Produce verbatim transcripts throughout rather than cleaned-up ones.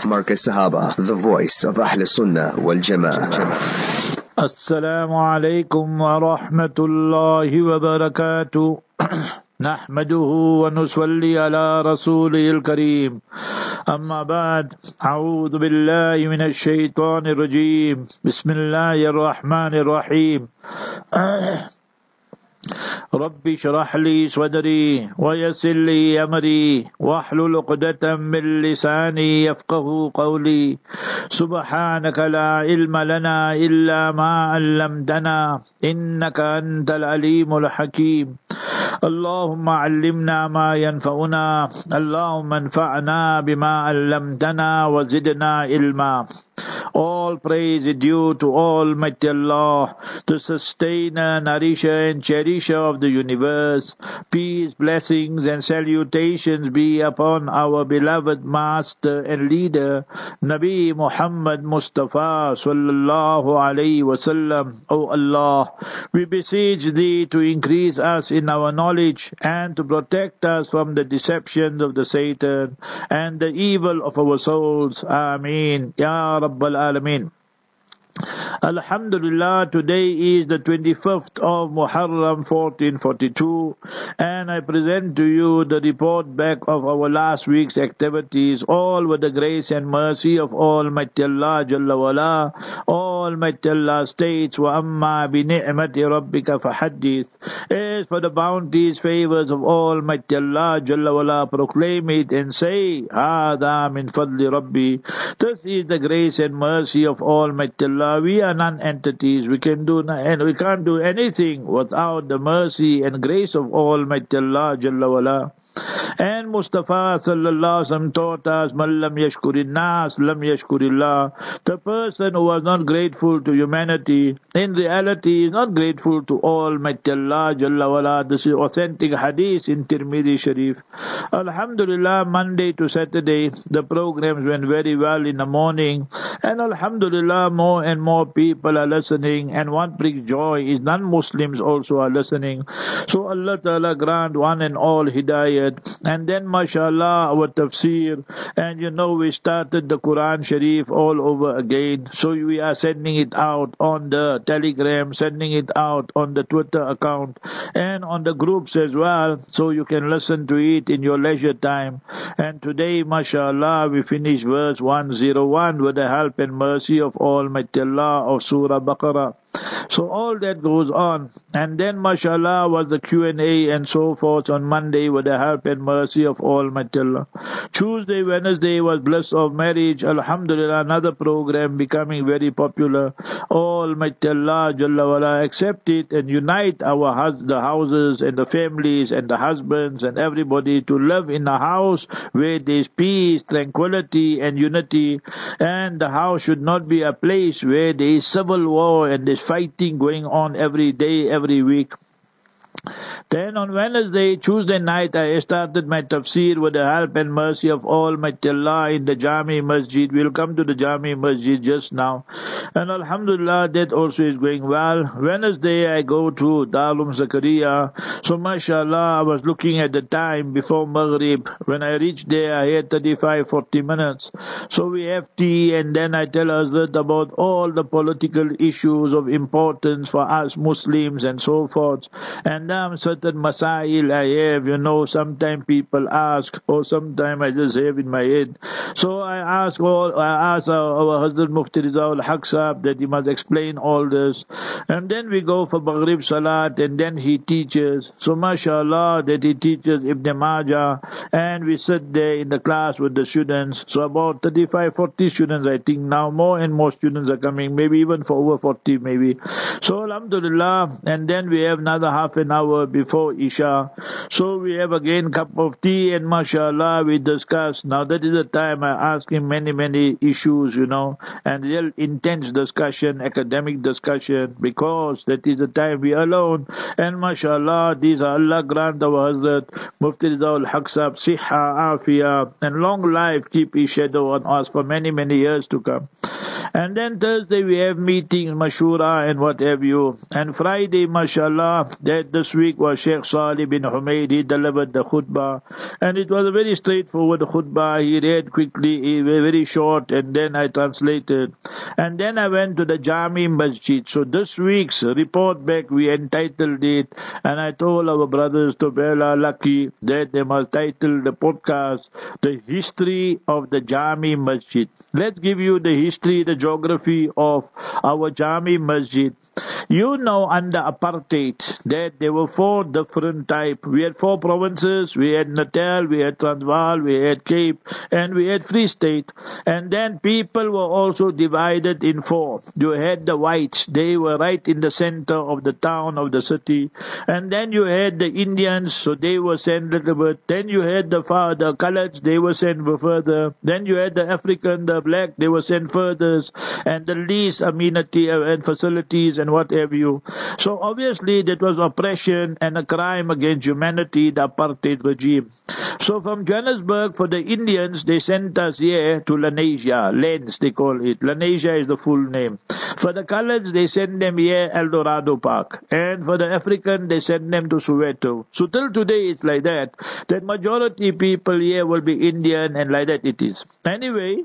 Markaz Sahaba, the voice of Ahl Sunnah wal Jama'ah. Assalamu alaikum wa rahmatullahi wa barakatuh. نحمده ونصلي على رسوله الكريم أما بعد أعوذ بالله من الشيطان الرجيم بسم الله الرحمن الرحيم رب اشرح لي صدري ويسر لي أمري واحلل عقدة من لساني يفقه قولي سبحانك لا علم لنا إلا ما علمتنا إنك أنت العليم الحكيم اللهم علمنا ما ينفعنا اللهم انفعنا بما علمتنا وزدنا علما. All praise is due to Almighty Allah, the sustainer, nourisher and cherisher of the universe. Peace, blessings and salutations be upon our beloved master and leader, Nabi Muhammad Mustafa sallallahu alayhi wasallam. O Allah, we beseech Thee to increase us in our knowledge and to protect us from the deceptions of the Satan and the evil of our souls. Ameen. Ya Rabbal Alameen. Alhamdulillah, today is the twenty-fifth of Muharram fourteen forty-two, and I present to you the report back of our last week's activities, all with the grace and mercy of Almighty Allah Jalla wala. Almighty Allah states, وَأَمَّا بِنِعْمَةِ رَبِّكَ فَحَدِّثْ. As for the bounties, favors of Almighty Allah Jalla wala, proclaim it and say, هَذَا مِنْ فَضْلِ رَبِّي. This is the grace and mercy of Almighty Allah. We are non-entities. We can do and we can't do anything without the mercy and grace of Almighty Allah Jalla wala. And Mustafa sallallahu alaihi wasallam taught us, "Man lam yashkurin nas, lam yashkurillah." The person who was not grateful to humanity, in reality is not grateful to Almighty Allah Jalla wala. This is authentic hadith in Tirmidhi Sharif. Alhamdulillah, Monday to Saturday, the programs went very well in the morning, and Alhamdulillah, more and more people are listening, and what brings joy is non-Muslims also are listening. So Allah Ta'ala grant one and all hidayat. And then, mashallah, our tafsir. And you know, we started the Quran Sharif all over again. So we are sending it out on the Telegram, sending it out on the Twitter account, and on the groups as well. So you can listen to it in your leisure time. And today, mashallah, we finish verse one oh one with the help and mercy of Almighty Allah of Surah Baqarah. So all that goes on. And then, mashallah, was the Q and A and so forth on Monday with the help and mercy of Almighty Allah. Tuesday, Wednesday was Bliss of Marriage. Alhamdulillah, another program becoming very popular. Almighty Allah Jalla wala accept it and unite our hus- the houses and the families and the husbands and everybody to live in a house where there is peace, tranquility and unity. And the house should not be a place where there is civil war and there is fighting going on every day, every week. Then on Wednesday, Tuesday night, I started my tafsir with the help and mercy of Almighty Allah in the Jami Masjid. We'll come to the Jami Masjid just now. And Alhamdulillah, that also is going well. Wednesday, I go to Darul Zakaria. So mashallah, I was looking at the time before Maghrib. When I reached there, I had thirty-five, forty minutes. So we have tea, and then I tell Hazrat about all the political issues of importance for us Muslims and so forth. And um, certain masail I have, you know, sometimes people ask, or sometimes I just have in my head. So I ask all, I ask our, our Hazrat Mufti Rizal Haq Sahab that he must explain all this. And then we go for Maghrib Salat, and then he teaches. So mashallah, that he teaches Ibn Majah, and we sit there in the class with the students. So about thirty-five, forty students, I think now, more and more students are coming, maybe even for over forty maybe. So Alhamdulillah, and then we have another half an hour before Isha. So we have again cup of tea, and mashallah we discuss. Now that is the time I ask him many many issues, you know, and real intense discussion, academic discussion, because that is the time we are alone. And mashallah, these are Allah grant our Hazrat Mufti Rizal Haq Sahab Siha, Afia and long life, keep his shadow on us for many many years to come. And then Thursday we have meetings, mashura and what have you. And Friday, mashallah, that this week was Sheikh Salih bin Humaid. He delivered the khutbah. And it was a very straightforward khutbah. He read quickly, he was very short, and then I translated. And then I went to the Jami Masjid. So this week's report back, we entitled it, and I told our brothers to Bela Lucky that they must title the podcast, The History of the Jami Masjid. Let's give you the history, the geography of our Jami Masjid. You know, under apartheid, that there were four different types. We had four provinces. We had Natal, we had Transvaal, we had Cape, and we had Free State. And then people were also divided in four. You had the whites. They were right in the center of the town, of the city. And then you had the Indians, so they were sent a little bit. Then you had the, far, the coloreds, they were sent further. Then you had the African, the black, they were sent further. And the least amenity and facilities and what have you. So obviously that was oppression and a crime against humanity, the apartheid regime. So from Johannesburg, for the Indians, they sent us here to Lenasia, Lens they call it. Lenasia is the full name. For the coloreds, they sent them here, El Dorado Park. And for the African, they sent them to Soweto. So till today it's like that. That majority people here will be Indian, and like that it is. Anyway,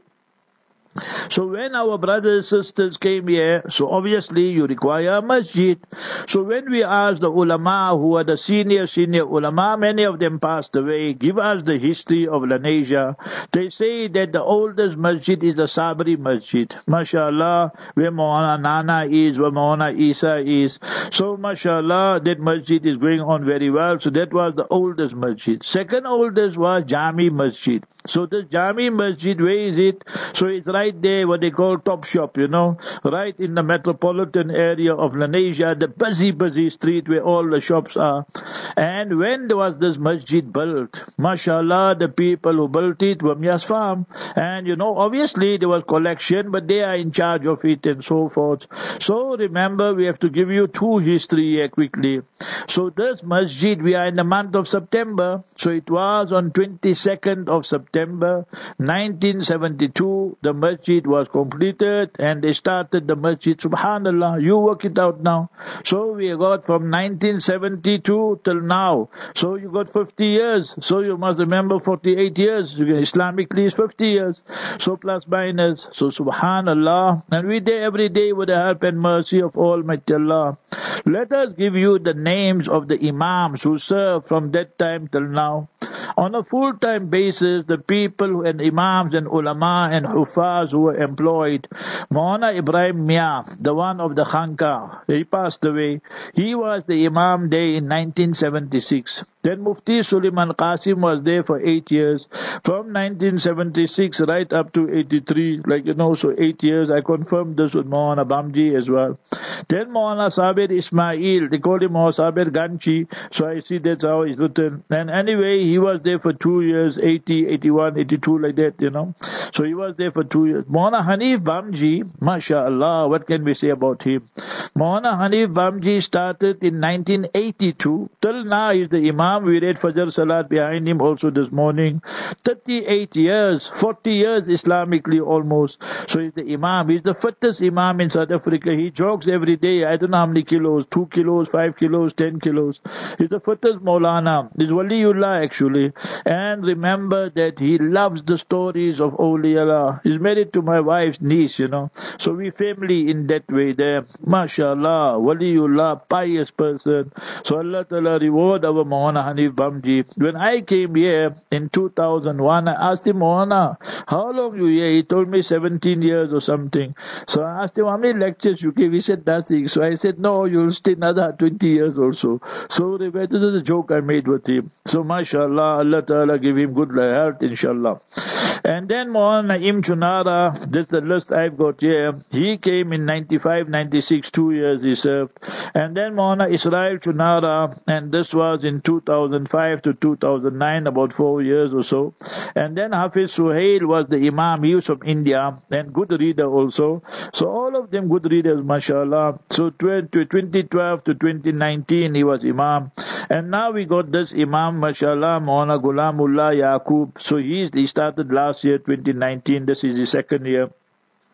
so when our brothers and sisters came here, so obviously you require a masjid. So when we asked the ulama, who are the senior, senior ulama, many of them passed away, give us the history of Lenasia. They say that the oldest masjid is the Sabri Masjid. MashaAllah, where Maulana Nana is, where Maulana Isa is. So MashaAllah, that masjid is going on very well. So that was the oldest masjid. Second oldest was Jami Masjid. So the Jami Masjid, where is it? So it's right there, what they call Top Shop, you know, right in the metropolitan area of Lenasia, the busy, busy street where all the shops are. And when there was this masjid built, mashallah, the people who built it were Mias Farm. And you know, obviously there was collection, but they are in charge of it and so forth. So remember, we have to give you two history here quickly. So this masjid, we are in the month of September. So it was on twenty-second of September, nineteen seventy-two, the masjid was completed and they started the masjid. Subhanallah, you work it out now. So we got from nineteen seventy-two till now. So you got fifty years. So you must remember forty-eight years. Islamically is fifty years. So plus minus. So Subhanallah. And we there every day with the help and mercy of Almighty Allah. Let us give you the names of the imams who served from that time till now. On a full-time basis, the people and imams and ulama and hufaz who were employed, Maulana Ibrahim Mia, the one of the Khanka, he passed away. He was the imam there in nineteen seventy-six. Then Mufti Suleiman Qasim was there for eight years. From nineteen seventy-six right up to eighty-three, like you know, so eight years. I confirmed this with Maulana Bamji as well. Then Maulana Sabir Ismail, they called him Maulana Sabir Ganchi, so I see that's how he's written. And anyway, he was there for two years, eighty, eighty-one, eighty-two, like that, you know. So he was there for two years. Maulana Hanif Bamji, mashallah, what can we say about him? Maulana Hanif Bamji started in nineteen eighty-two. Till now he's the imam. We read Fajr Salat behind him also this morning. thirty-eight years, forty years Islamically almost. So he's the imam. He's the fittest imam in South Africa. He jogs every day. I don't know how many kilos. Two kilos, five kilos, ten kilos. He's the fittest Maulana. He's Waliullah actually. And remember that he loves the stories of Awliyaullah. He's married to my wife's niece, you know. So we family in that way there. MashaAllah, Waliullah, pious person. So Allah Ta'ala reward our Maulana Hanif Bamji. When I came here in two thousand one, I asked him, Maulana, how long you here? He told me seventeen years or something. So I asked him, how many lectures you gave? He said nothing. So I said, no, you'll stay another twenty years also. So this is a joke I made with him. So mashallah, Allah Ta'ala give him good health, inshallah. And then Maulana Naim Chunara, this is the list I've got here. He came in ninety-five, ninety-six, two years he served. And then Maulana Israel Chunara, and this was in two thousand five to two thousand nine, about four years or so. And then Hafiz Suhail was the Imam, he was from India, and good reader also. So all of them good readers, mashallah. So twenty twelve to twenty nineteen he was Imam. And now we got this Imam, mashallah, Maulana Ghulamullah Yaqub. So he's, he started last year, twenty nineteen, this is his second year.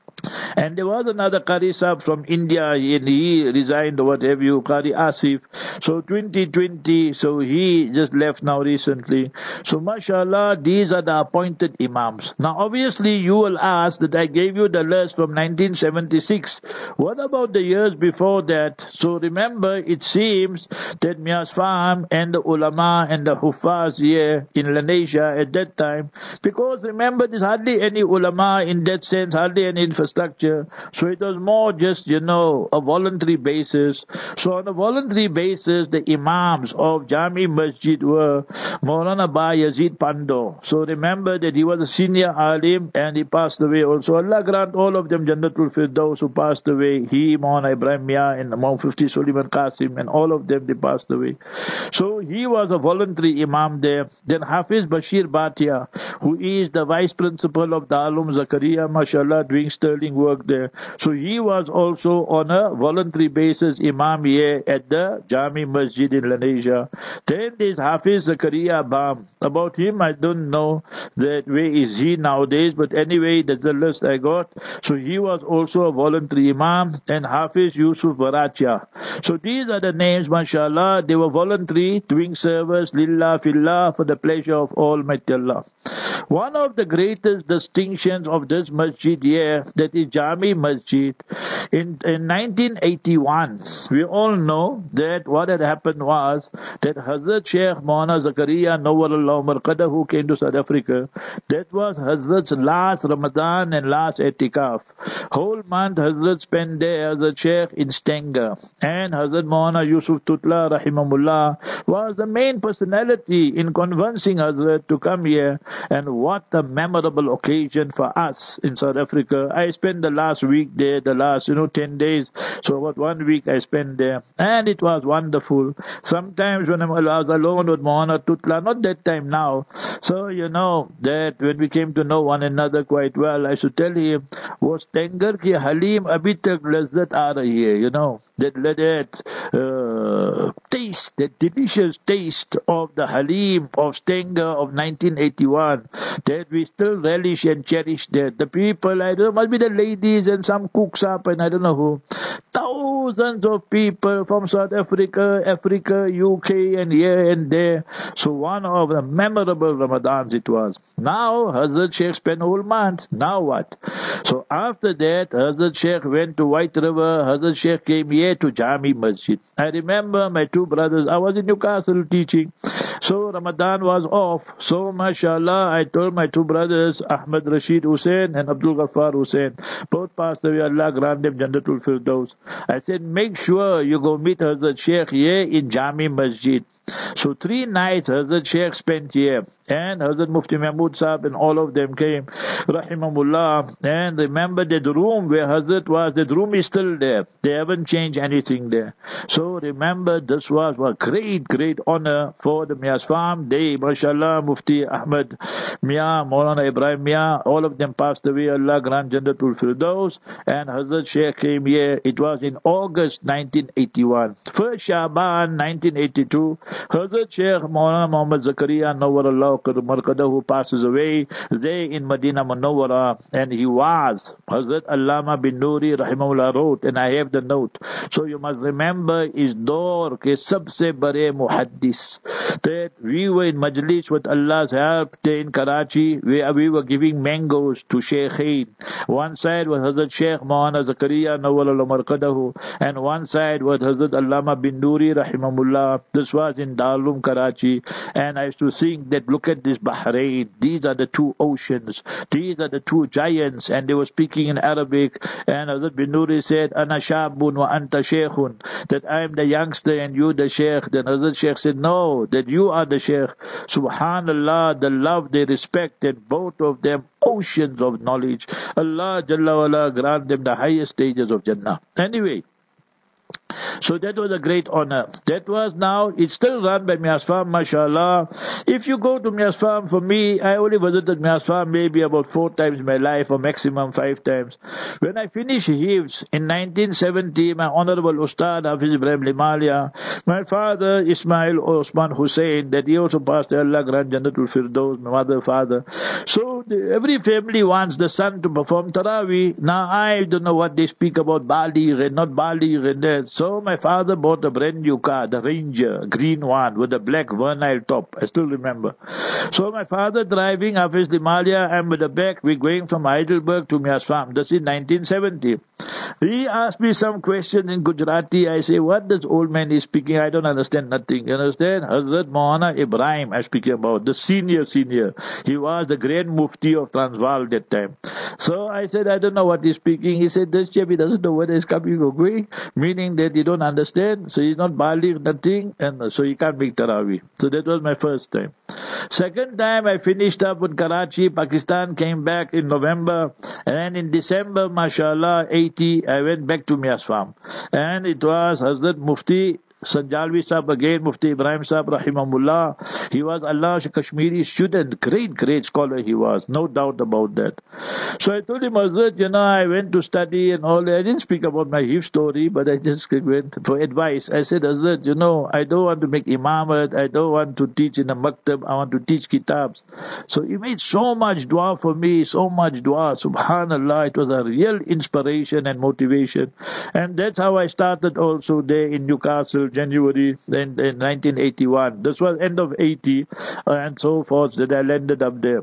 And there was another Qari Sahib from India, and he resigned or what have you, Qari Asif. So twenty twenty, so he just left now recently. So mashallah, these are the appointed Imams. Now obviously you will ask that I gave you the list from nineteen seventy-six. What about the years before that? So remember, it seems that Miaz Faham and the ulama and the Huffaz here in Lenasia at that time, because remember there's hardly any ulama in that sense, hardly any infrastructure. So it was more just, you know, a voluntary basis. So on a voluntary basis, the Imams of Jami Masjid were Maulana Ba Yazid Pando. So remember that he was a senior alim and he passed away also. Allah grant all of them Jannatul Firdaus who passed away. He, Maulana Ibrahim Mia and Maulana Mufti Suleiman Qasim, and all of them, they passed away. So he was a voluntary Imam there. Then Hafiz Bashir Bhatia, who is the vice principal of Darul Zakaria, mashallah, doing sterling work there. So he was also on a voluntary basis Imam here at the Jami Masjid in Lenasia. Then there's Hafiz Zakaria Bam. About him, I don't know that where is he nowadays, but anyway, that's the list I got. So he was also a voluntary Imam, and Hafiz Yusuf Baracha. So these are the names, mashallah. They were voluntary, doing service, lillah, fillah, for the pleasure of Almighty Allah. One of the greatest distinctions of this masjid here, that is Jami Masjid, in, in nineteen eighty-one, we all know that what had happened was that Hazrat Sheikh Maulana Zakaria Nawwarallahu Marqadahu came to South Africa. That was Hazrat's last Ramadan and last Etikaf. Whole month Hazrat spent there as a Sheikh in Stenger. And Hazrat Maulana Yusuf Tutla Rahimahullah was the main personality in convincing Hazrat to come here. And what a memorable occasion for us in South Africa. I spent the last week there, the last, you know, ten days. So about one week I spent there. And it was wonderful. Sometimes when I was alone with Maulana Tutla, not that time now. So, you know, that when we came to know one another quite well, I should tell him, was Stenger ki Halim abhi tak lazzat aa rahi hai, you know. That, that uh, taste, that delicious taste of the Halim of Stenger of nineteen eighty-one, that we still relish and cherish that. The people, I don't know, must be the ladies and some cooks up and I don't know who. Thousands of people from South Africa, Africa, U K and here and there. So one of the memorable Ramadans it was. Now Hazrat Sheikh spent a whole month. Now what? So after that, Hazrat Sheikh went to White River. Hazrat Sheikh came here to Jami Masjid. I remember my two brothers, I was in Newcastle teaching. So Ramadan was off. So mashallah, I told my two brothers, Ahmad Rashid Hussain and Abdul Ghaffar Hussain, both passed away, Allah grant them Jannatul Firdaus. I said, make sure you go meet Hazrat Sheikh here in Jami Masjid. So three nights Hazrat Sheikh spent here. And Hazrat Mufti Mahmud Sahib and all of them came, Rahimahullah. And remember that room where Hazrat was, that room is still there. They haven't changed anything there. So remember, this was a great, great honor for the Miaz Faham Day. MashaAllah, Mufti Ahmad Mia, Maulana Ibrahim Mia, all of them passed away. Allah grant Jannatul Firdaus. And Hazrat Sheikh came here. It was in August nineteen eighty-one. First Shaban nineteen eighty-two, Hazrat Sheikh Maulana Muhammad Zakaria Nawwarallahu Marqadahu, who passes away there in Medina Munawwara, and he was Hazrat Allama bin Nuri Rahimahullah wrote, and I have the note. So you must remember, is door ke sabse bare muhaddis, that we were in Majlis with Allah's help there in Karachi, where we were giving mangoes to Shaykhain. One side was Hazrat Sheikh Maulana Zakaria Nawwarallahu Marqadahu, and one side was Hazrat Allama bin Nuri Rahimahullah. This was in Darul Karachi, and I used to sing that, look at this Bahrain, these are the two oceans, these are the two giants, and they were speaking in Arabic, and Hazrat bin Nuri said, Ana shabun wa anta sheikhun, that I am the youngster and you the sheikh. Then Hazrat Sheikh said, no, that you are the sheikh. Subhanallah, the love they respected, both of them oceans of knowledge. Allah Jalla wala grant them the highest stages of Jannah. Anyway, So that was a great honor. That was now, it's still run by Mias Farm, mashallah. If you go to Mias Farm, for me, I only visited Mias Farm maybe about four times in my life, or maximum five times. When I finished Hifz in nineteen seventy, my honorable Ustad Hafiz Ibrahim Limalia, my father Ismail Osman Hussain, that he also passed Allah Grant Jannatul Firdaus, my mother, father. So the, every family wants the son to perform Taraweeh. Now I don't know what they speak about Bali, not Bali, and that. So my father bought a brand new car, the Ranger, green one with a black Vernile top. I still remember. So my father driving Hafiz Limalia, and with the back, we're going from Heidelberg to Mias Farm. That's in nineteen seventy. He asked me some question in Gujarati. I say, what does old man is speaking? I don't understand nothing. You understand? Hazrat Maulana Ibrahim I'm speaking about, the senior senior. He was the Grand Mufti of Transvaal that time. So I said, I don't know what he's speaking. He said, this chap, he doesn't know whether he's coming or going, meaning that he don't understand. So he's not baligh, nothing, and so he can't make Taraweeh. So that was my first time. Second time I finished up in Karachi, Pakistan, came back in November, and then in December, mashallah, eighty, I went back to Mias Farm. And it was Hazrat Mufti Sanjalvi Sahib again, Mufti Ibrahim Sahib Rahimahullah. He was Allah Kashmiri student, great, great scholar he was, no doubt about that. So I told him, Hazrat, you know, I went to study and all that. I didn't speak about my Hifz story, but I just went for advice. I said, Hazrat, you know, I don't want to make imamat, I don't want to teach in a maktab, I want to teach kitabs. So he made so much dua for me, so much dua, subhanallah, it was a real inspiration and motivation. And that's how I started also there in Newcastle, January in, in nineteen eighty-one. This was end of eighty uh, and so forth that I landed up there.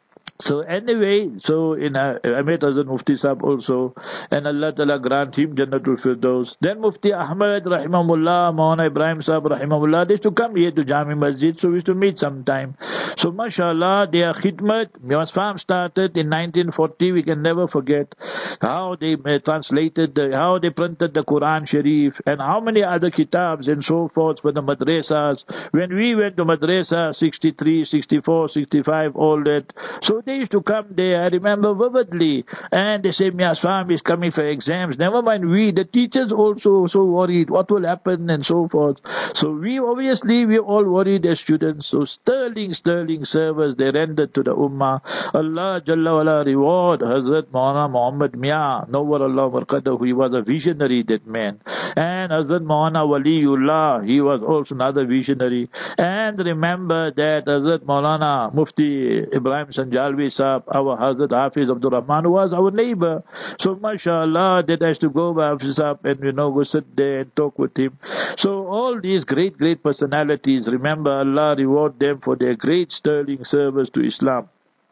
So anyway, so in uh, I met Hazrat Mufti Sahib also, and Allah Ta'ala grant him Jannatul Firdaus. Then Mufti Ahmad Rahimahullah, Maulana Ibrahim Sahib Rahimahullah, they used to come here to Jami Masjid, so we used to meet sometime. So mashallah, their khidmat, Mias Farm started in nineteen forty, we can never forget how they uh, translated, the, how they printed the Quran Sharif, and how many other kitabs and so forth for the madrasas. When we went to madrasa, sixty-three, sixty-four, sixty-five, all that. So they used to come there, I remember vividly, and they say, Mias Farm is coming for exams. Never mind we, the teachers also so worried, what will happen and so forth. So we, obviously, we all worried as students. So sterling, sterling service they rendered to the Ummah. Allah Jalla wala reward Hazrat Maulana Muhammad Mia, Nawwar Allah Barqadahu, he was a visionary, that man. And Hazrat Maulana Waliullah, he was also another visionary. And remember that Hazrat Maulana Mufti Ibrahim Sanjalvi Sahib, our Hazrat Hafiz Abdul Rahman, was our neighbor. So mashallah, that has to go by Hafiz Sahib and, you know, go sit there and talk with him. So all these great, great personalities, remember, Allah reward them for their great sterling service to Islam.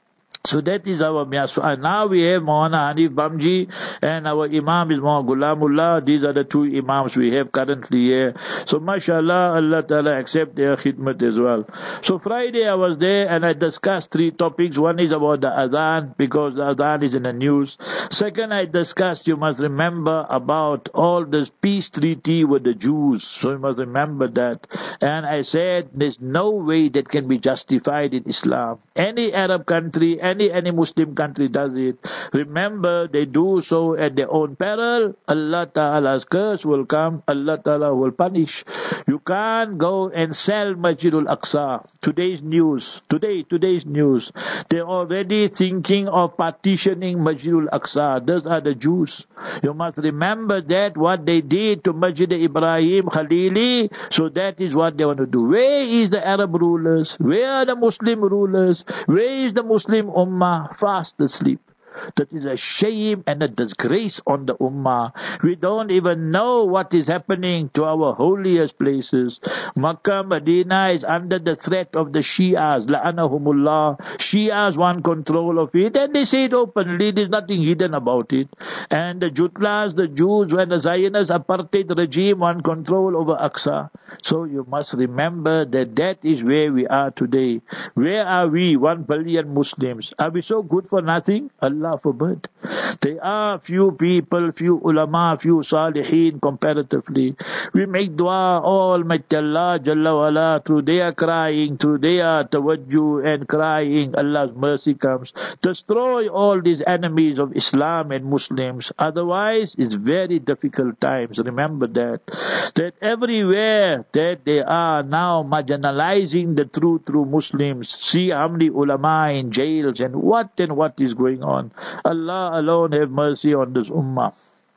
So that is our Mias Farm. Now we have Maulana Hanif Bamji, and our Imam is Maulana Ghulamullah. These are the two Imams we have currently here. So mashallah, Allah Ta'ala accept their khidmat as well. So Friday I was there and I discussed three topics. One is about the Adhan, because the Adhan is in the news. Second, I discussed, you must remember about all this peace treaty with the Jews. So you must remember that. And I said, there's no way that can be justified in Islam. Any Arab country, Any any Muslim country does it. Remember, they do so at their own peril. Allah Ta'ala's curse will come. Allah Ta'ala will punish. You can't go and sell Masjidul Aqsa. Today's news. Today, today's news. They're already thinking of partitioning Masjidul Aqsa. Those are the Jews. You must remember that what they did to Masjid Ibrahim Khalili. So that is what they want to do. Where is the Arab rulers? Where are the Muslim rulers? Where is the Muslim Ummah? Fast asleep. That is a shame and a disgrace on the Ummah. We don't even know what is happening to our holiest places. Makkah, Medina is under the threat of the Shias. La'anahumullah. Shias want control of it, and they say it openly. There's nothing hidden about it. And the Jutlas, the Jews, and the Zionist apartheid regime want control over Aqsa. So you must remember that that is where we are today. Where are we, one billion Muslims? Are we so good for nothing? Allah forbid. There are few people, few ulama, few salihin comparatively. We make dua, Almighty Allah Jalla wala, through their crying, through their tawajjuh and crying, Allah's mercy comes. Destroy all these enemies of Islam and Muslims. Otherwise, it's very difficult times. Remember that. That everywhere that they are now marginalizing the true, true Muslims. See how many ulama in jails and what and what is going on. Allah alone have mercy on this ummah.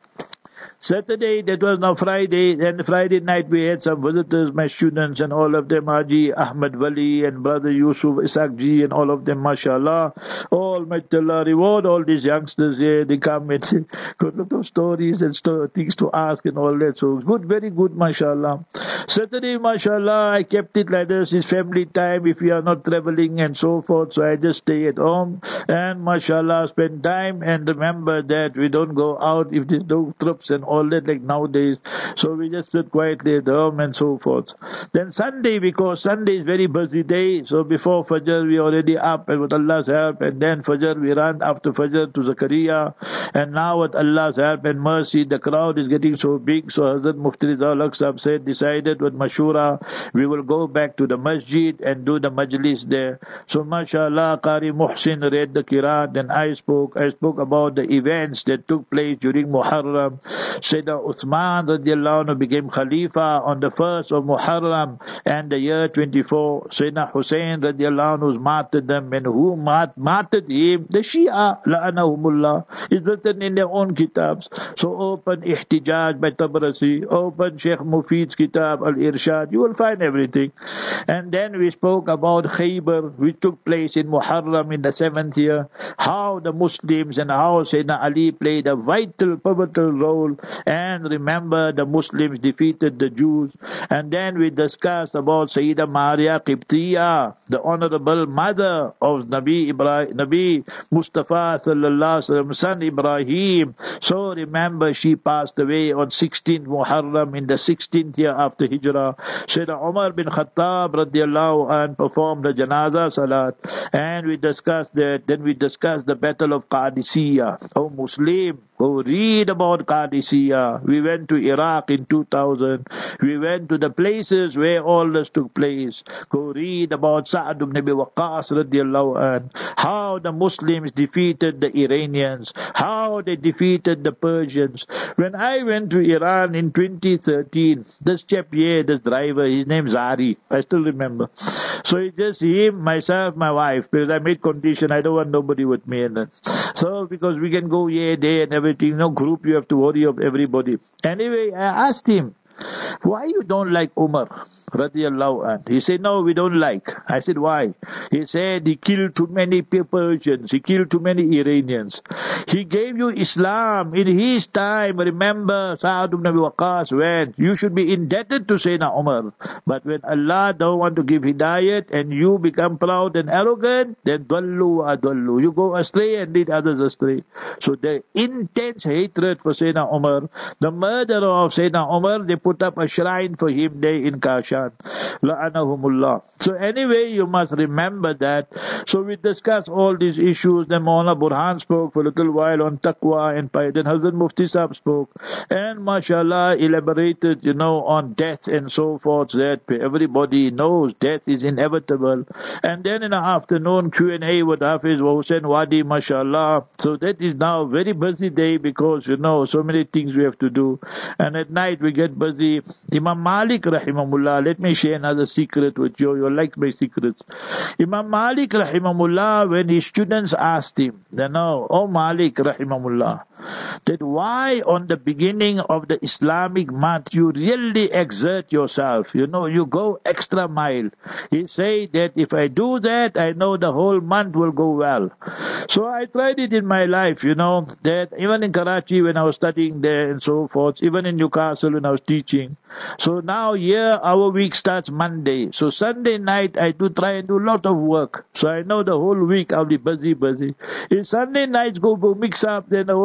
Saturday, that was now Friday, and Friday night we had some visitors, my students and all of them, Haji Ahmad Wali and Brother Yusuf Isakji and all of them, mashallah. Almighty Allah reward all these youngsters here. They come and got a lot of stories and sto- things to ask and all that. So good, very good, mashallah. Saturday, mashallah, I kept it like this. It's family time if we are not traveling and so forth. So I just stay at home and mashallah spend time, and remember that we don't go out if there's no trips and all that like nowadays. So we just sit quietly at home and so forth. Then Sunday, because Sunday is very busy day, so before Fajr we already up and with Allah's help, and then Fajr we run after Fajr to Zakaria, and now with Allah's help and mercy the crowd is getting so big. So Hazrat Mufti Rizal Haq Sahab said, decided with Mashura, we will go back to the masjid and do the majlis there. So mashallah, Qari Muhsin read the Qiraat, and I spoke, I spoke about the events that took place during Muharram. Sayyidina Uthman radiallahu anhu became Khalifa on the first of Muharram and the year twenty-four. Sayyidina Hussein radiallahu anhu martyred them, and who mart- martyred him? The Shia, la'anahumullah. It's written in their own kitabs. So open Ihtijaj by Tabrasi, open Sheikh Mufid's kitab Al-Irshad, you will find everything. And then we spoke about Khaybar, which took place in Muharram in the seventh year, how the Muslims and how Sayyidina Ali played a vital, pivotal role. And remember, the Muslims defeated the Jews. And then we discussed about Sayyidah Maria Qibtiyya, the honorable mother of Nabi Ibrahim, Nabi Mustafa sallallahu alaihi wasallam, son Ibrahim. So remember, she passed away on sixteenth Muharram in the sixteenth year after Hijrah. Sayyidina Umar bin Khattab radiallahu anhu performed the Janaza Salat. And we discussed that. Then we discussed the Battle of Qadisiyah. Oh Muslim, go read about Qadisiyah. We went to Iraq in two thousand. We went to the places where all this took place. Go read about Sa'ad ibn Abi Waqqas radiallahu anhu. How the Muslims defeated the Iranians. How they defeated the Persians. When I went to Iran in twenty thirteen, this chap here, this driver, his name Zari. I still remember. So it's just him, myself, my wife, because I made condition, I don't want nobody with me. And then. So because we can go here, there and everything, no group, you have to worry of everybody. Anyway, I asked him, why you don't like Umar radiallahu anhu? He said, no, we don't like. I said, why? He said, he killed too many Persians, he killed too many Iranians. He gave you Islam in his time. Remember, Sa'ad ibn Abi Waqqas went. You should be indebted to Sayyidina Umar. But when Allah don't want to give hidayat and you become proud and arrogant, then dallu wa dallu. You go astray and lead others astray. So the intense hatred for Sayyidina Umar, the murder of Sayyidina Umar, they put up a shrine for him there in Kashan. La'anahumullah. So anyway, you must remember that. So we discussed all these issues. Then Maulana Burhan spoke for a little while on taqwa and piety. Then Hazrat Mufti Sahib spoke. And mashallah elaborated, you know, on death and so forth. That everybody knows death is inevitable. And then in the afternoon, Q and A with Hafiz Hussain Wadi, mashallah. So that is now a very busy day because, you know, so many things we have to do. And at night we get busy. Imam Malik rahimahullah, let me share another secret with you. You like my secrets. Imam Malik rahimahullah, when his students asked him, they know, oh Malik rahimahullah, that why on the beginning of the Islamic month you really exert yourself, you know, you go extra mile. He said that if I do that, I know the whole month will go well. So I tried it in my life, you know, that even in Karachi when I was studying there and so forth, even in Newcastle when I was teaching. So now here our week starts Monday. So Sunday night I do try and do a lot of work. So I know the whole week I'll be busy, busy. If Sunday nights go, go mix up, then the whole week go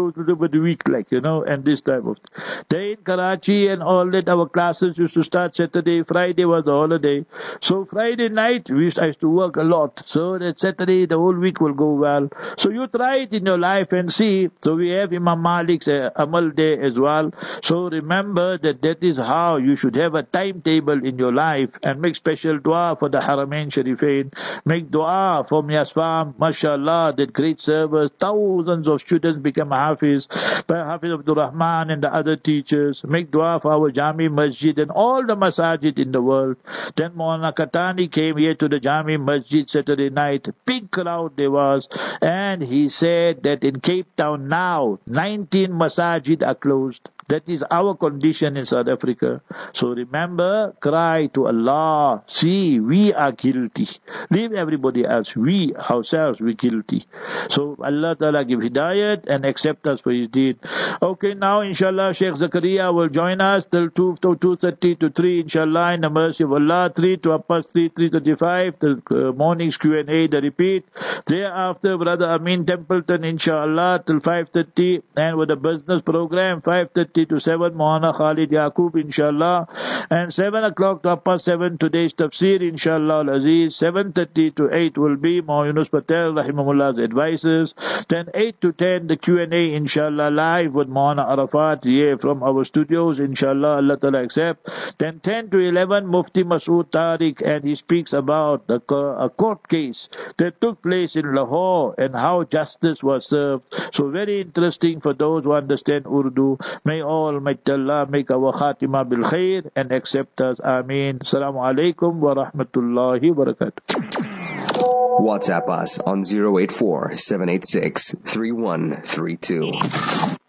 go through the week, like, you know, and this type of. Then in Karachi and all that, our classes used to start Saturday. Friday was the holiday. So Friday night, we used, I used to work a lot. So that Saturday, the whole week will go well. So you try it in your life and see. So we have Imam Malik's uh, Amal Day as well. So remember that that is how you should have a timetable in your life, and make special dua for the Haramain Sharifain. Make dua for Miasfam, mashallah, that great service. Thousands of students become Hafiz, by Hafiz Abdul Rahman and the other teachers. Make dua for our Jami Masjid and all the masajid in the world. Then Maulana Katani came here to the Jami Masjid Saturday night. Big crowd there was. And he said that in Cape Town now, nineteen masajid are closed. That is our condition in South Africa. So remember, cry to Allah. See, we are guilty. Leave everybody else. We ourselves, we guilty. So Allah Ta'ala give hidayat and accept us for His deed. Okay, now inshallah Sheikh Zakaria will join us till two, to two thirty to three, inshallah, in the mercy of Allah. three to up past three, three thirty-five, the uh, morning's Q and A, the repeat. Thereafter, Brother Amin Templeton, inshallah, till five thirty, and with the business program, five thirty to seven, Maulana Khalid Yaqub, inshallah, and seven o'clock to up past seven, today's tafsir, inshallah al-Aziz. seven thirty to eight will be Maulana Yunus Patel, Rahimahullah's advisors. Then eight to ten, the Q and A, inshallah, live with Maulana Arafat, here from our studios, inshallah, Allah Ta'ala accept. Then ten to eleven, Mufti Masood Tariq, and he speaks about the a court case that took place in Lahore and how justice was served. So very interesting for those who understand Urdu. May Almighty Allah make our khatima bil khair and accept us. Ameen. Assalamu alaikum wa rahmatullahi wa barakatuh. WhatsApp us on zero eight four, seven eight six, three one three two.